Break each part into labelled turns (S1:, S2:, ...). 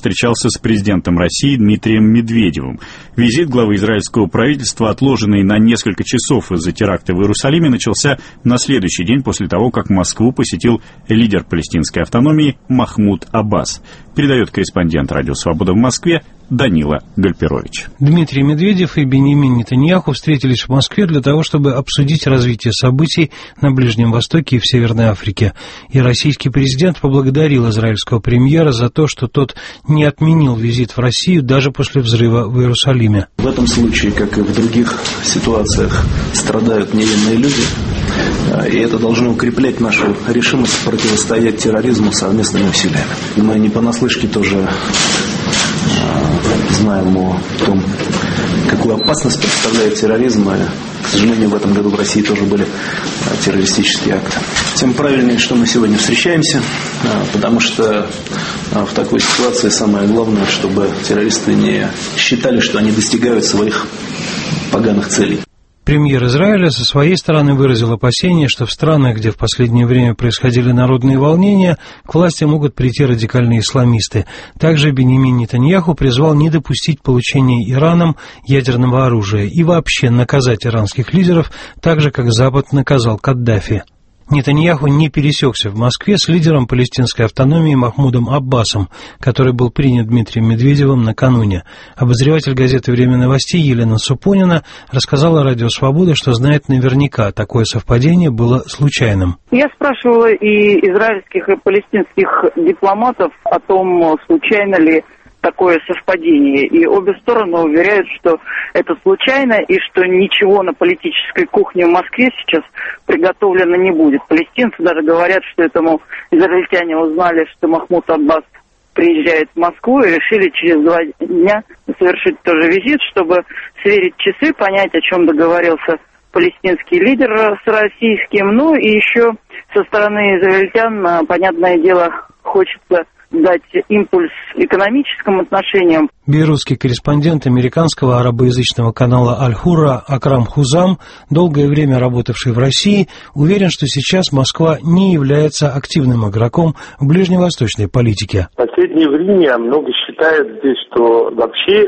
S1: встречался с президентом России Дмитрием Медведевым. Визит главы израильского правительства, отложенный на несколько часов из-за теракта в Иерусалиме, начался на следующий день после того, как Москву посетил лидер палестинской автономии Махмуд Аббас. Передает корреспондент «Радио Свобода» в Москве Данила Гальперович.
S2: Дмитрий Медведев и Биньямин Нетаньяху встретились в Москве для того, чтобы обсудить развитие событий на Ближнем Востоке и в Северной Африке. И российский президент поблагодарил израильского премьера за то, что тот не отменил визит в Россию даже после взрыва в Иерусалиме.
S3: В этом случае, как и в других ситуациях, страдают невинные люди. И это должно укреплять нашу решимость противостоять терроризму совместными усилиями. Мы не понаслышке тоже знаем о том, какую опасность представляет терроризм. И, к сожалению, в этом году в России тоже были террористические акты. Тем правильнее, что мы сегодня встречаемся, потому что в такой ситуации самое главное, чтобы террористы не считали, что они достигают своих поганых целей.
S2: Премьер Израиля со своей стороны выразил опасение, что в странах, где в последнее время происходили народные волнения, к власти могут прийти радикальные исламисты. Также Биньямин Нетаньяху призвал не допустить получения Ираном ядерного оружия и вообще наказать иранских лидеров так же, как Запад наказал Каддафи. Нетаньяху не пересекся в Москве с лидером палестинской автономии Махмудом Аббасом, который был принят Дмитрием Медведевым накануне. Обозреватель газеты «Время новостей» Елена Супонина рассказала «Радио Свобода», что знает наверняка, такое совпадение было случайным.
S4: Я спрашивала и израильских, и палестинских дипломатов о том, случайно ли такое совпадение. И обе стороны уверяют, что это случайно и что ничего на политической кухне в Москве сейчас приготовлено не будет. Палестинцы даже говорят, что это, мол, израильтяне узнали, что Махмуд Аббас приезжает в Москву и решили через 2 дня совершить тоже визит, чтобы сверить часы, понять, о чем договорился палестинский лидер с российским. Ну и еще со стороны израильтян, понятное дело, хочется дать импульс экономическим отношениям.
S2: Бейрутский корреспондент американского арабоязычного канала «Аль-Хурра» Акрам Хузам, долгое время работавший в России, уверен, что сейчас Москва не является активным игроком в ближневосточной политике.
S5: В последнее время много считают здесь, что вообще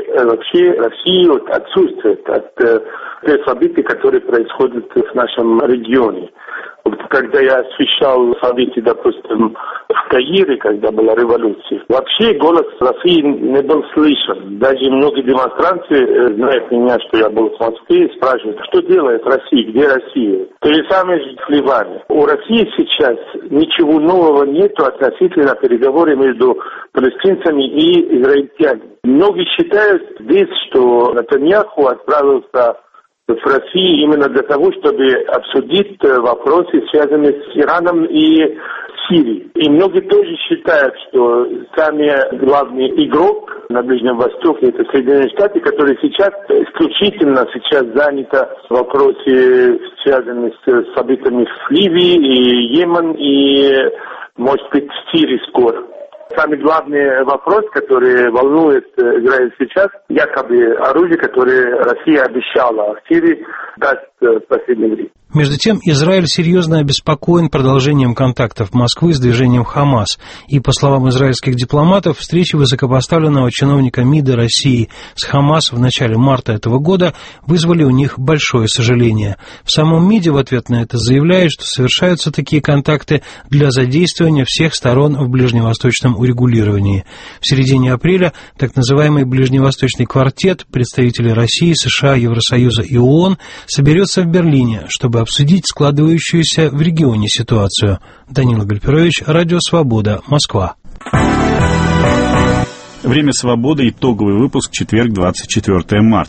S5: Россия отсутствует от тех событий, которые происходят в нашем регионе. Когда я освещал события, допустим, в Каире, когда была революция, вообще голос России не был слышен. Даже многие демонстранты знают меня, что я был в Москве, и спрашивают, что делает Россия, где Россия? То же самое в Ливане. У России сейчас ничего нового нету относительно переговоров между палестинцами и израильтянами. Многие считают здесь, что Нетаньяху отправился в России именно для того, чтобы обсудить вопросы, связанные с Ираном и Сирией. И многие тоже считают, что самый главный игрок на Ближнем Востоке — это Соединенные Штаты, которые сейчас исключительно заняты в вопросе, связанные с событиями в Ливии и Йемен, и, может быть, в Сирии скоро. Самый главный вопрос, который волнует Израиль сейчас, якобы оружие, которое Россия обещала в Сирии, даст в последнее время.
S2: Между тем, Израиль серьезно обеспокоен продолжением контактов Москвы с движением «Хамас». И, по словам израильских дипломатов, встречи высокопоставленного чиновника МИДа России с «Хамас» в начале марта этого года вызвали у них большое сожаление. В самом МИДе в ответ на это заявляют, что совершаются такие контакты для задействования всех сторон в ближневосточном урегулировании. В середине апреля так называемый Ближневосточный квартет представителей России, США, Евросоюза и ООН соберется в Берлине, чтобы обсудить складывающуюся в регионе ситуацию. Данила Гальперович, Радио Свобода, Москва.
S1: Время свободы. Итоговый выпуск. Четверг, 24 марта.